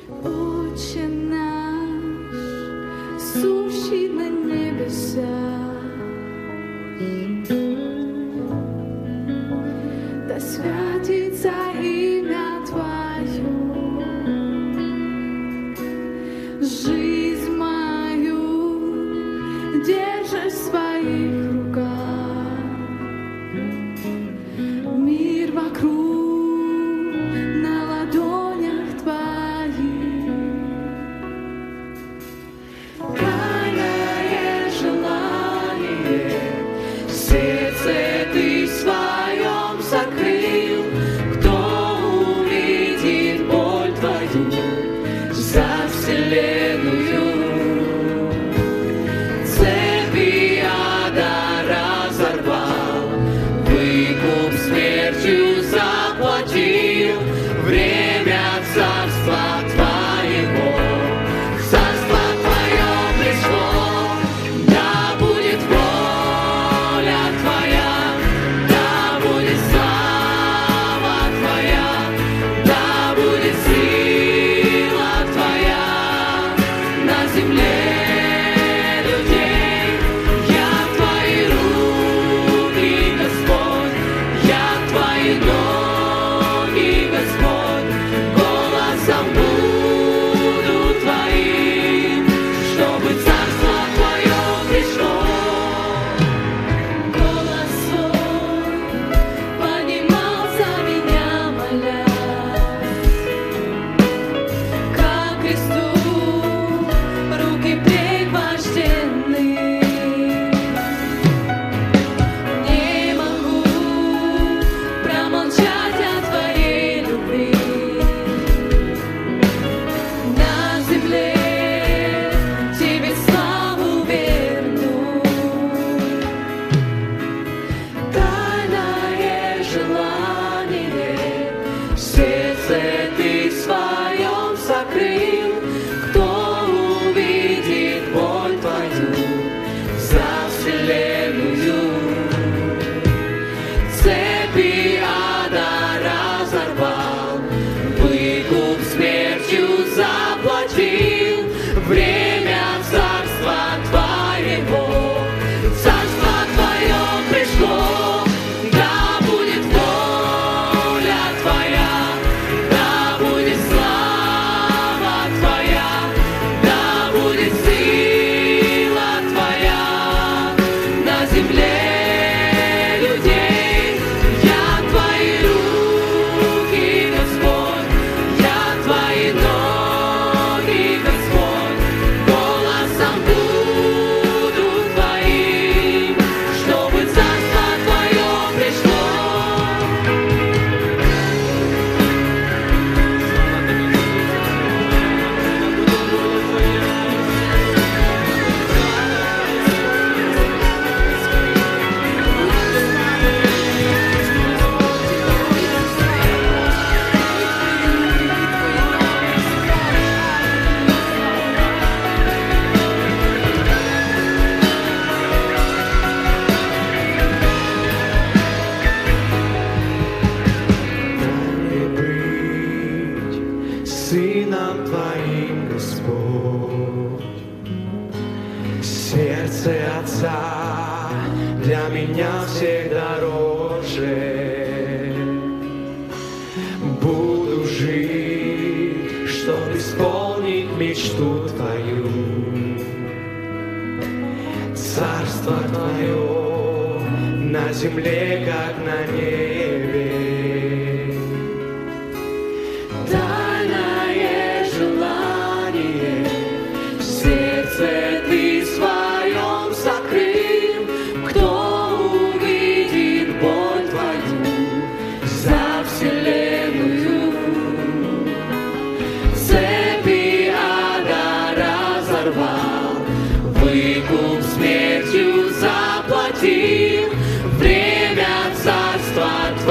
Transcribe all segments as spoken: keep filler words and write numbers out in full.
Отче наш, сущий на небесах, да святится имя Твое. Жизнь мою держишь в своих руках, мир вокруг на ладонях Твоих. Тайное желание в сердце Ты в своем сокрыл. Кто увидит боль Твою за вселенную? Цепи ада разорвал, выкуп смертью заплатил. Время царства Твоего, царство Твое пришло. Да будет воля Твоя, да будет слава Твоя, да будет сила Твоя на земле людей. Я Твои руки, Господь, я Твои ноги, Господь, голосом буду Твоим, чтобы царство Твое пришло. Голос свой поднимал за меня, молясь, как Христу руки пригвождены. Не могу промолчать о Твоей любви. На земле Тебе славу верну. Тайное желание в сердце Ты в своем сокрыл. Кто увидит боль Твою за вселенную? Цепи ада разорвал, выкуп смертью заплатил. Время царства Твоего, царство Твое пришло. Да будет воля Твоя, да будет слава Твоя, да будет сила Твоя на земле людей. Я Твои руки, Господь, я Твои ноги, Господь, голосом буду Твоим, чтобы царство Твое пришло. Дай быть сыном Твоим, Господь. Сердце Отца для меня всех дороже. Буду жить, чтобы исполнить мечту Твою. Царство Твое на земле, как на небе. Тайное желание в сердце Ты в своем сокрыл. Кто увидит боль Твою за вселенную? Цепи ада разорвал, выкуп смертью заплатил. Время царства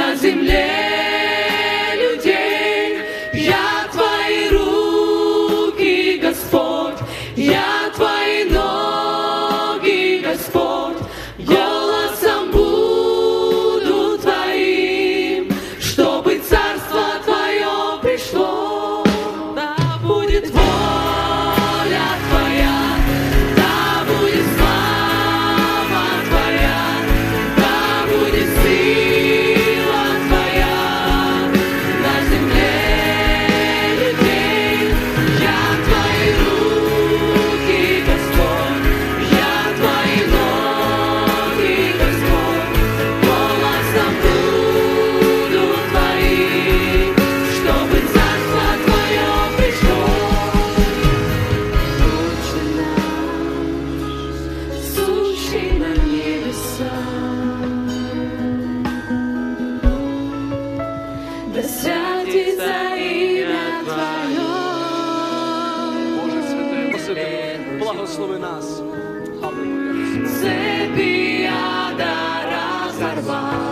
на земле людей. Я Твои руки, Господь, я Твои ноги, Господь, голосом буду Твоим, чтобы Царство Твое пришло. Да будет воля Твоя, да будет слава Твоя, да будет сила Твоя на земле людей. Я Твои руки, Господь, я Твои ноги, Господь, голосом буду Твоим, чтобы Царство Твое пришло. Отче наш, сущий на небесах, да святится имя Твое. Боже святий, Господи, благослови нас. Аллилуйя. Цепи ада разорвал.